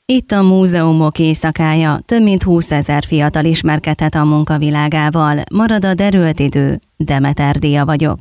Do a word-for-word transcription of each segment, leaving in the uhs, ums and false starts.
Itt a múzeumok éjszakája, több mint húszezer fiatal ismerkedhet a munkavilágával. Marad a derült idő, Demeter Dia vagyok.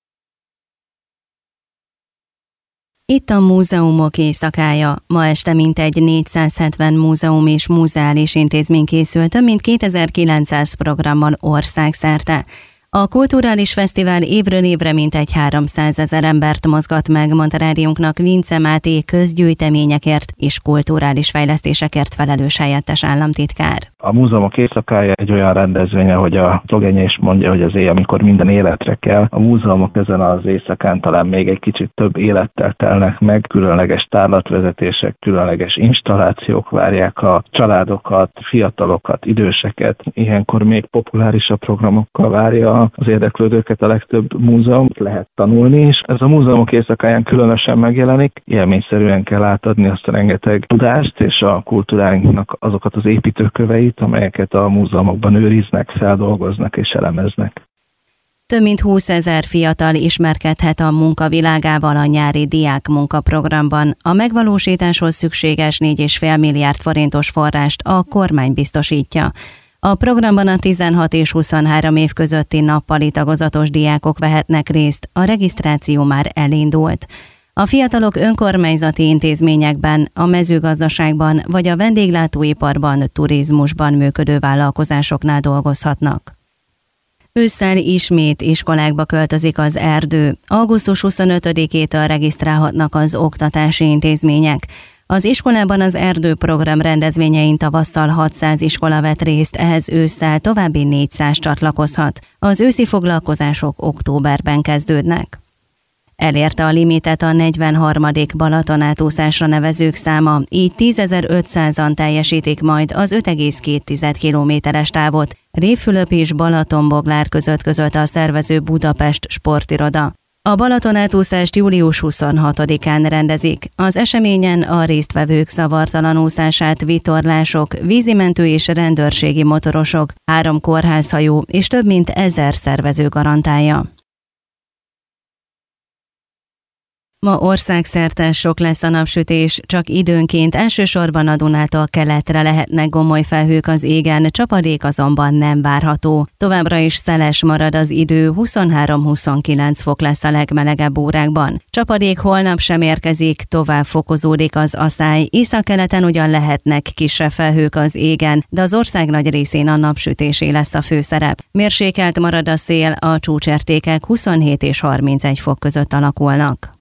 Itt a múzeumok éjszakája. Ma este mintegy négyszázhetven múzeum és múzeális intézmény készül több mint kétezer-kilencszáz programmal országszerte. A kulturális fesztivál évről évre mintegy háromszázezer embert mozgat meg, mondta rádiónknak Vince Máté közgyűjteményekért és kulturális fejlesztésekért felelős helyettes államtitkár. A múzeumok éjszakája egy olyan rendezvény, hogy a szlogenje is mondja, hogy az éj, amikor minden életre kell. A múzeumok ezen az éjszakán talán még egy kicsit több élettel telnek meg, különleges tárlatvezetések, különleges installációk várják a családokat, fiatalokat, időseket. Ilyenkor még populárisabb programokkal várja az érdeklődőket a legtöbb múzeum, lehet tanulni is. Ez a múzeumok éjszakáján különösen megjelenik, élményszerűen kell átadni azt a rengeteg tudást és a kultúránknak azokat az építőköveit, amelyeket a múzeumokban őriznek, feldolgoznak és elemeznek. Több mint húszezer fiatal ismerkedhet a munkavilágával a nyári diák munkaprogramban. A megvalósításhoz szükséges négy egész öt milliárd forintos forrást a kormány biztosítja. A programban a tizenhat és huszonhárom év közötti nappali tagozatos diákok vehetnek részt, a regisztráció már elindult. A fiatalok önkormányzati intézményekben, a mezőgazdaságban vagy a vendéglátóiparban, turizmusban működő vállalkozásoknál dolgozhatnak. Ősszel ismét iskolákba költözik az erdő. augusztus huszonötödikétől regisztrálhatnak az oktatási intézmények. Az iskolában az erdőprogram rendezvényein tavasszal hatszáz iskola vett részt, ehhez ősszel további négyszáz csatlakozhat. Az őszi foglalkozások októberben kezdődnek. Elérte a limitet a negyvenharmadik Balatonátúszásra nevezők száma, így tízezer-ötszázan teljesítik majd az öt egész két kilométeres távot. Révfülöp és Balatonboglár között közölte a szervező Budapest Sportiroda. A Balatonátúszást július huszonhatodikán rendezik. Az eseményen a résztvevők zavartalan úszását vitorlások, vízimentő és rendőrségi motorosok, három kórházhajó és több mint ezer szervező garantálja. Ma országszerte sok lesz a napsütés, csak időnként elsősorban a Dunától keletre lehetnek gomoly felhők az égen, csapadék azonban nem várható. Továbbra is szeles marad az idő, huszonhárom-huszonkilenc fok lesz a legmelegebb órákban. Csapadék holnap sem érkezik, tovább fokozódik az aszály, északkeleten ugyan lehetnek kisebb felhők az égen, de az ország nagy részén a napsütésé lesz a főszerep. Mérsékelt marad a szél, a csúcsértékek huszonhét és harmincegy fok között alakulnak.